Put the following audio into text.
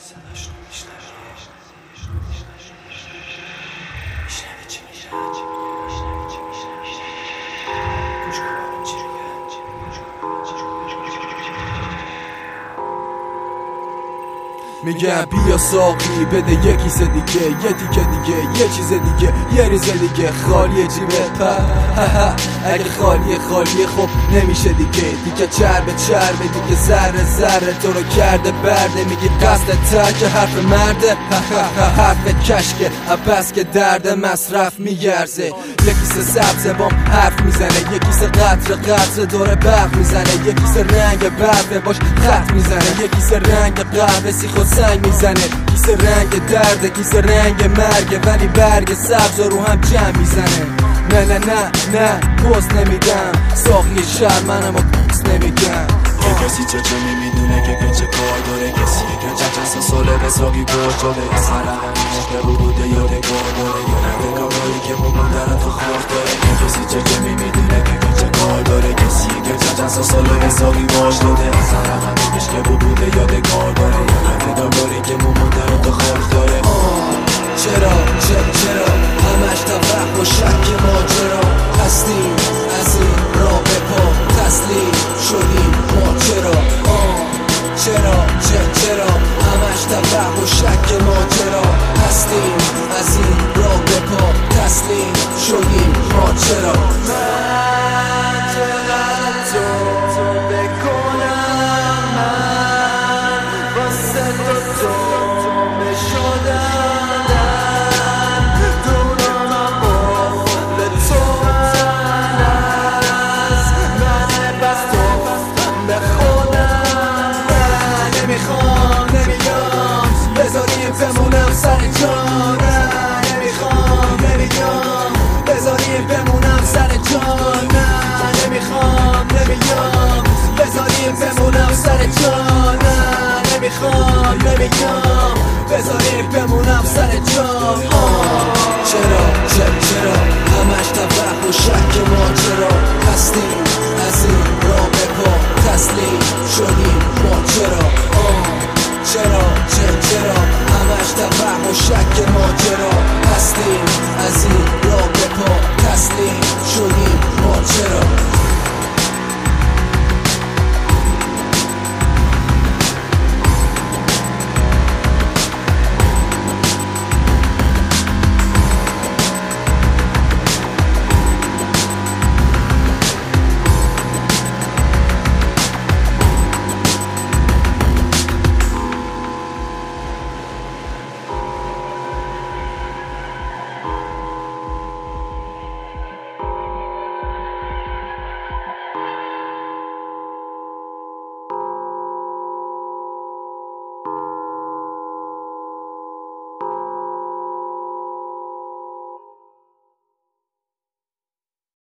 میگم بیا ساقی بده یه کیسه دیگه، یه تیکه دیگه، یه چیز دیگه، یه ریزه دیگه. خالیه جیبت پر اگه خالیه خب نمیشه دیگه چرب دیگه ذره ذره تو رو کرده برده. میگی قصد ترک حرف مرده حرف کشکه بس که درد مصرف میگرزه. یه کیسه سبزه بام حرف میزنه، یه کیسه قطره دور برق میزنه، یه کیسه رنگ برفه باش خط میزنه، یه کیسه رنگ قهوه سیخ و سنگ میزنه، کیسه رنگ درده، کیسه رنگ مرگه، ولی برگ سبز رو هم جمع میزنه. نه پوست نمیدم ساقی شهر منم و پوست نمیگم. یه کسی چه میمیدونه که چه کار داره، کسی که چند ساله به ساقی گوش داده، از حلقه میشه که بوده یادگار داره، یه کاری که بومون در تو خورد داره. یه کسی چه میمیدونه که چه کار داره، کسی که چند ساله به ساقی گوش داده، از حلقه میشه که بوده یادگار داره، یه کاری که بومون در تو خورد داره. چرا همش توقع و شک ماجرا هستیم، از این راه به پا تسلیم شدیم ما. چرا همش توقع و شک ماجرا هستیم، از این راه به پا تسلیم شدیم ما. چرا من چقدر تو بکنم، من واسه تو بشدم، بمونم سر جا. نه نمیخوام بذاریم بمونم سر جا. نه نمیخوام بذاریم بمونم سر جا. نه نمیخوام بذاریم بمونم سر جا. چرا همش توقع و شک ماجرا هستیم، از این راه به پا تسلیم شدیم